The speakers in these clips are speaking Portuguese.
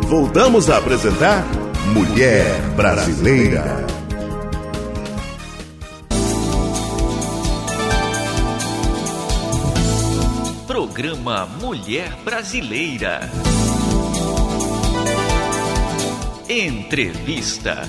voltamos a apresentar Mulher Brasileira. Programa Mulher Brasileira. Entrevista.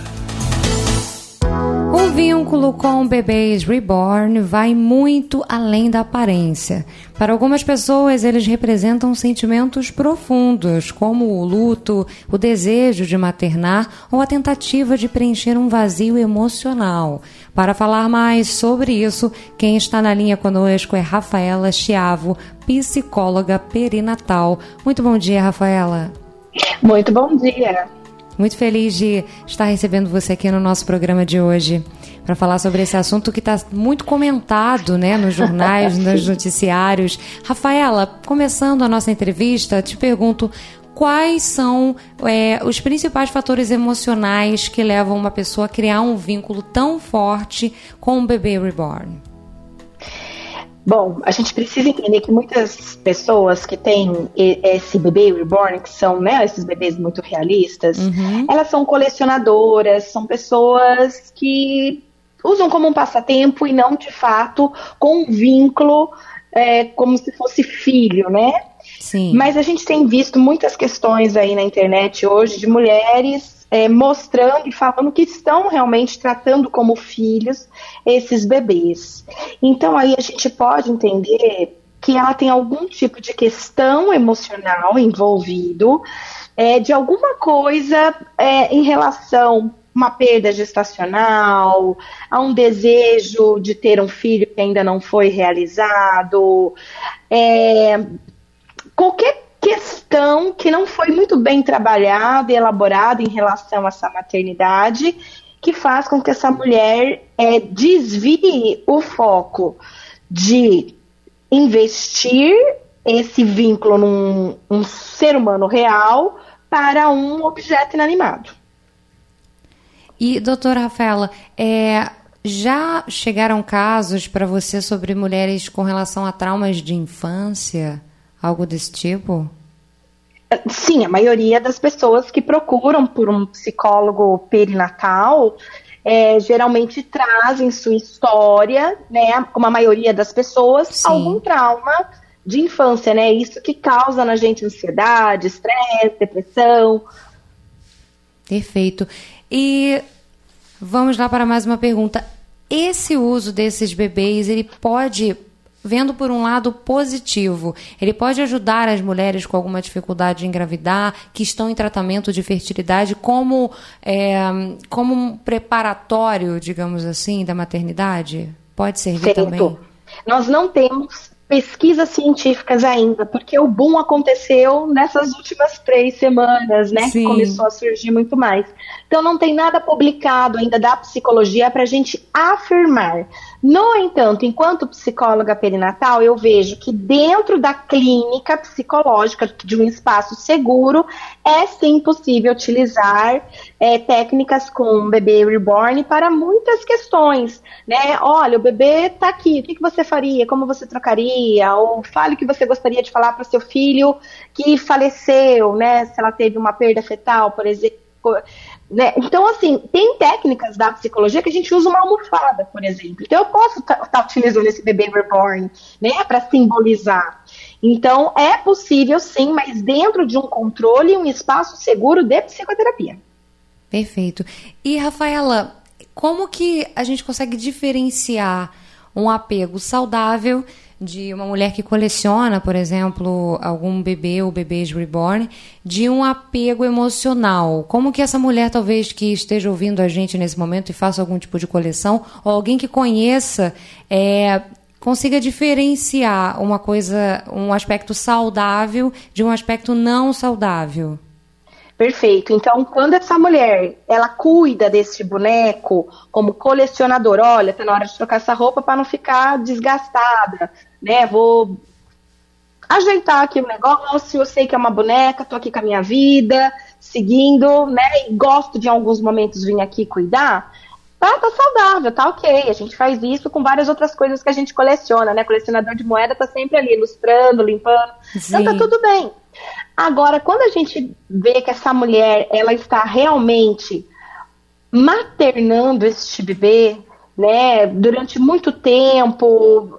O vínculo com bebês reborn vai muito além da aparência. Para algumas pessoas, eles representam sentimentos profundos, como o luto, o desejo de maternar ou a tentativa de preencher um vazio emocional. Para falar mais sobre isso, quem está na linha conosco é Rafaela Chiavo, psicóloga perinatal. Muito bom dia, Rafaela. Muito bom dia. Muito feliz de estar recebendo você aqui no nosso programa de hoje para falar sobre esse assunto que está muito comentado, né, nos jornais, nos noticiários. Rafaela, começando a nossa entrevista, te pergunto quais são os principais fatores emocionais que levam uma pessoa a criar um vínculo tão forte com um bebê reborn? Bom, a gente precisa entender que muitas pessoas que têm esse bebê reborn, que são, né, esses bebês muito realistas, elas são colecionadoras, são pessoas que usam como um passatempo e não, de fato, com um vínculo como se fosse filho, né? Sim. Mas a gente tem visto muitas questões aí na internet hoje de mulheres mostrando e falando que estão realmente tratando como filhos esses bebês. Então aí a gente pode entender que ela tem algum tipo de questão emocional envolvido, de alguma coisa em relação a uma perda gestacional, a um desejo de ter um filho que ainda não foi realizado, qualquer questão que não foi muito bem trabalhada e elaborada em relação a essa maternidade, que faz com que essa mulher desvie o foco de investir esse vínculo num ser humano real para um objeto inanimado. E, doutora Rafaela, já chegaram casos para você sobre mulheres com relação a traumas de infância? Algo desse tipo? Sim, a maioria das pessoas que procuram por um psicólogo perinatal geralmente trazem sua história, né, como a maioria das pessoas, Sim, algum trauma de infância, né? Isso que causa na gente ansiedade, estresse, depressão. Perfeito. E vamos lá para mais uma pergunta. Esse uso desses bebês, ele pode, vendo por um lado positivo, ele pode ajudar as mulheres com alguma dificuldade de engravidar, que estão em tratamento de fertilidade, como um preparatório, digamos assim, da maternidade? Pode servir também? Nós não temos pesquisas científicas ainda, porque o boom aconteceu nessas últimas 3 semanas, né? Sim. Que começou a surgir muito mais. Então não tem nada publicado ainda da psicologia para a gente afirmar. No entanto, enquanto psicóloga perinatal, eu vejo que dentro da clínica psicológica de um espaço seguro, é sim possível utilizar técnicas com bebê reborn para muitas questões, né? Olha, o bebê está aqui, o que você faria? Como você trocaria? Ou fale o que você gostaria de falar para o seu filho que faleceu, né? Se ela teve uma perda fetal, por exemplo. Né? Então, assim, tem técnicas da psicologia que a gente usa uma almofada, por exemplo. Então, eu posso estar utilizando esse bebê reborn, né, para simbolizar. Então, é possível, sim, mas dentro de um controle e um espaço seguro de psicoterapia. Perfeito. E, Rafaela, como que a gente consegue diferenciar um apego saudável de uma mulher que coleciona, por exemplo, algum bebê ou bebês reborn, de um apego emocional? Como que essa mulher, talvez, que esteja ouvindo a gente nesse momento e faça algum tipo de coleção, ou alguém que conheça, consiga diferenciar uma coisa, um aspecto saudável de um aspecto não saudável? Perfeito. Então, quando essa mulher, ela cuida desse boneco como colecionador, olha, tá na hora de trocar essa roupa para não ficar desgastada, né? Vou ajeitar aqui o negócio, eu sei que é uma boneca, tô aqui com a minha vida, seguindo, né? E gosto de em alguns momentos vir aqui cuidar. Tá saudável, tá ok. A gente faz isso com várias outras coisas que a gente coleciona, né? Colecionador de moeda tá sempre ali, ilustrando, limpando. Sim. Então tá tudo bem. Agora, quando a gente vê que essa mulher, ela está realmente maternando este bebê, né, durante muito tempo,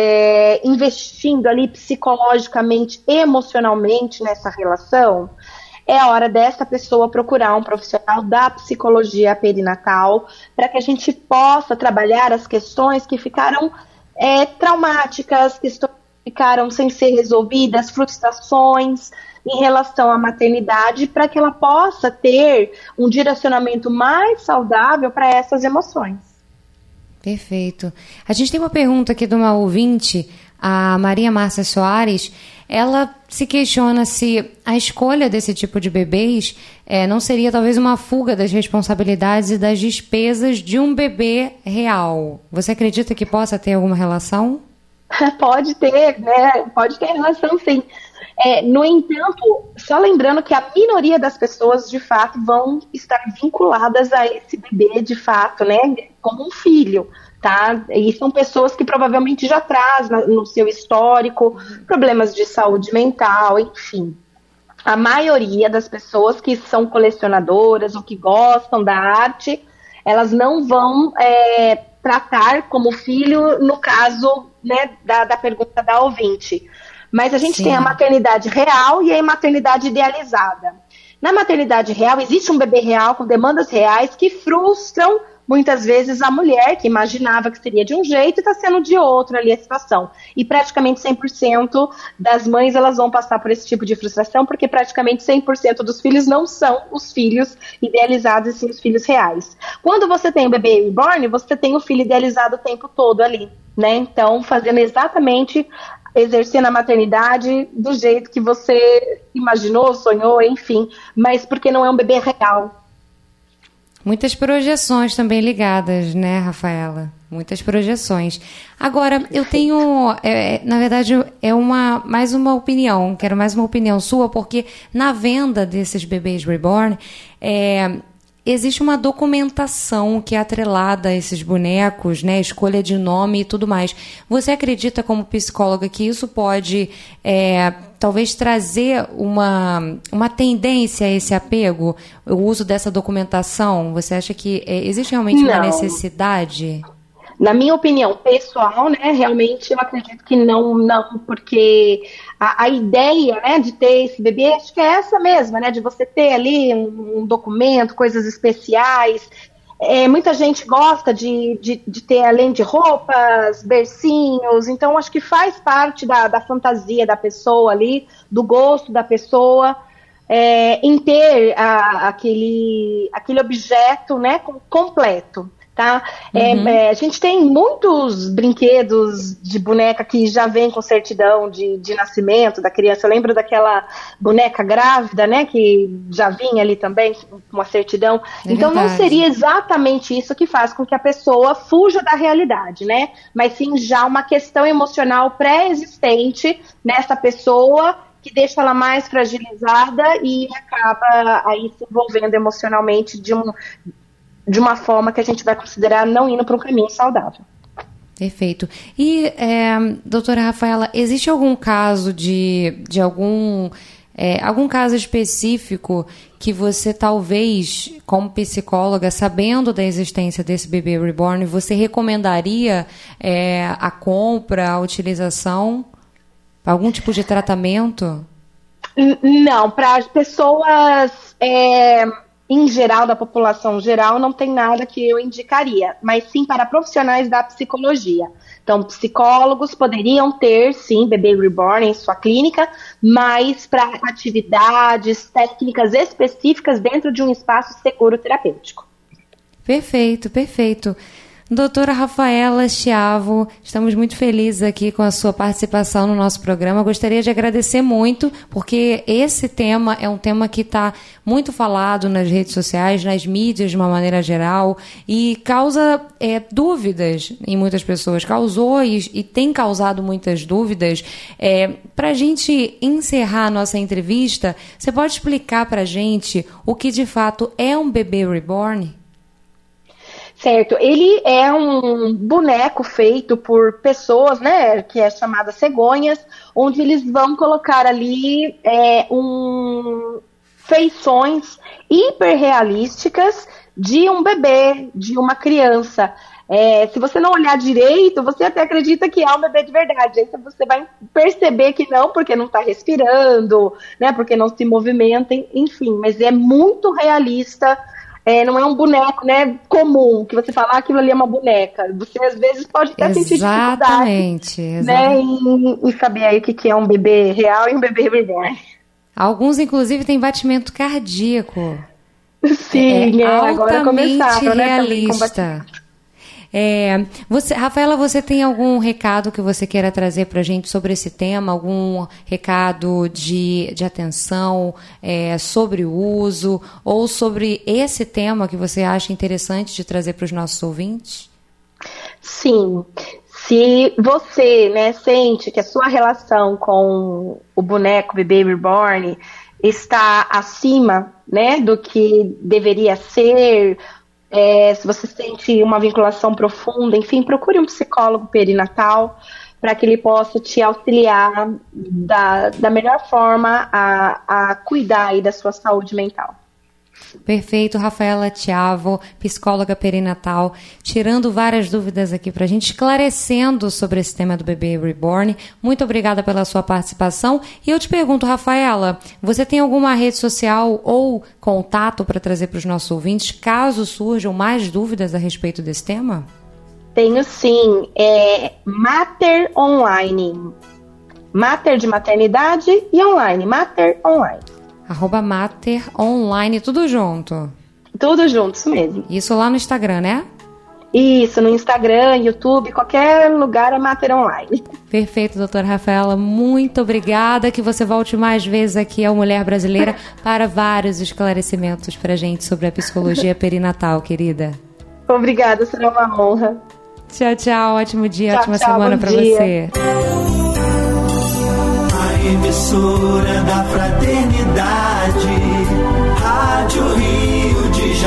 investindo ali psicologicamente, emocionalmente nessa relação, é a hora dessa pessoa procurar um profissional da psicologia perinatal para que a gente possa trabalhar as questões que ficaram traumáticas, questões que ficaram sem ser resolvidas, frustrações em relação à maternidade, para que ela possa ter um direcionamento mais saudável para essas emoções. Perfeito. A gente tem uma pergunta aqui de uma ouvinte, a Maria Márcia Soares. Ela se questiona se a escolha desse tipo de bebês não seria talvez uma fuga das responsabilidades e das despesas de um bebê real. Você acredita que possa ter alguma relação? Pode ter, né? Pode ter relação, sim. No entanto, só lembrando que a minoria das pessoas, de fato, vão estar vinculadas a esse bebê, de fato, né? Como um filho, tá? E são pessoas que provavelmente já trazem no seu histórico problemas de saúde mental, enfim. A maioria das pessoas que são colecionadoras ou que gostam da arte, elas não vão tratar como filho, no caso, né, da pergunta da ouvinte. Mas a gente tem a maternidade real e a maternidade idealizada. Na maternidade real, existe um bebê real com demandas reais que frustram, muitas vezes, a mulher que imaginava que seria de um jeito e está sendo de outro ali a situação. E praticamente 100% das mães elas vão passar por esse tipo de frustração, porque praticamente 100% dos filhos não são os filhos idealizados, e sim os filhos reais. Quando você tem o bebê reborn, você tem o filho idealizado o tempo todo ali, né? Então, fazendo exatamente, exercendo a maternidade do jeito que você imaginou, sonhou, enfim, mas porque não é um bebê real. Muitas projeções também ligadas, né, Rafaela? Muitas projeções. Agora, eu tenho, na verdade, mais uma opinião, quero mais uma opinião sua, porque na venda desses bebês reborn, existe uma documentação que é atrelada a esses bonecos, né, escolha de nome e tudo mais. Você acredita, como psicóloga, que isso pode, talvez, trazer uma tendência a esse apego, o uso dessa documentação? Você acha que existe realmente uma necessidade? Na minha opinião pessoal, né, realmente eu acredito que não, porque a ideia, né, de ter esse bebê, acho que é essa mesma, né, de você ter ali um documento, coisas especiais. Muita gente gosta de ter, além de roupas, bercinhos, então acho que faz parte da fantasia da pessoa ali, do gosto da pessoa, em ter aquele objeto, né, completo. Tá? A gente tem muitos brinquedos de boneca que já vem com certidão de nascimento da criança. Eu lembro daquela boneca grávida, né, que já vinha ali também com uma certidão. Então não seria exatamente isso que faz com que a pessoa fuja da realidade, né? Mas sim já uma questão emocional pré-existente nessa pessoa, que deixa ela mais fragilizada e acaba aí se envolvendo emocionalmente de uma forma que a gente vai considerar não indo para um caminho saudável. Perfeito. E, doutora Rafaela, existe algum caso de algum caso específico que você talvez, como psicóloga, sabendo da existência desse bebê reborn, você recomendaria a compra, a utilização, algum tipo de tratamento? Não, para as pessoas... em geral, da população geral, não tem nada que eu indicaria, mas sim para profissionais da psicologia. Então, psicólogos poderiam ter, sim, bebê reborn em sua clínica, mas para atividades, técnicas específicas dentro de um espaço seguro terapêutico. Perfeito, perfeito. Doutora Rafaela Schiavo, estamos muito felizes aqui com a sua participação no nosso programa. Gostaria de agradecer muito, porque esse tema é um tema que está muito falado nas redes sociais, nas mídias de uma maneira geral, e causa dúvidas em muitas pessoas. Causou e tem causado muitas dúvidas. Para a gente encerrar a nossa entrevista, você pode explicar para a gente o que de fato é um bebê reborn? Certo, ele é um boneco feito por pessoas, né, que é chamada cegonhas, onde eles vão colocar ali feições hiperrealísticas de um bebê, de uma criança. Se você não olhar direito, você até acredita que é um bebê de verdade. Aí você vai perceber que não, porque não está respirando, né, porque não se movimenta, enfim, mas é muito realista. Não é um boneco, né, comum, que você fala, aquilo ali é uma boneca. Você, às vezes, pode até sentir dificuldade, né, em saber aí o que é um bebê real e um bebê reborn. Alguns, inclusive, têm batimento cardíaco. Sim, agora começaram, realista. Rafaela, você tem algum recado que você queira trazer para a gente sobre esse tema? Algum recado de atenção sobre o uso ou sobre esse tema que você acha interessante de trazer para os nossos ouvintes? Sim. Se você, né, sente que a sua relação com o boneco Bebê Reborn está acima, né, do que deveria ser, se você sente uma vinculação profunda, enfim, procure um psicólogo perinatal para que ele possa te auxiliar da melhor forma a cuidar aí da sua saúde mental. Perfeito, Rafaela Tiavo, psicóloga perinatal, tirando várias dúvidas aqui para a gente, esclarecendo sobre esse tema do bebê reborn. Muito obrigada pela sua participação. E eu te pergunto, Rafaela, você tem alguma rede social ou contato para trazer para os nossos ouvintes, caso surjam mais dúvidas a respeito desse tema? Tenho sim, Mater Online. Mater de maternidade e online, Mater Online. @Mater Online, tudo junto? Tudo junto, isso mesmo. Isso lá no Instagram, né? Isso, no Instagram, YouTube, qualquer lugar é Mater Online. Perfeito, doutora Rafaela, muito obrigada, que você volte mais vezes aqui ao Mulher Brasileira para vários esclarecimentos pra gente sobre a psicologia perinatal, querida. Obrigada, será uma honra. Tchau, tchau, ótimo dia, ótima semana pra você. Emissora da Fraternidade, Rádio Rio de Janeiro.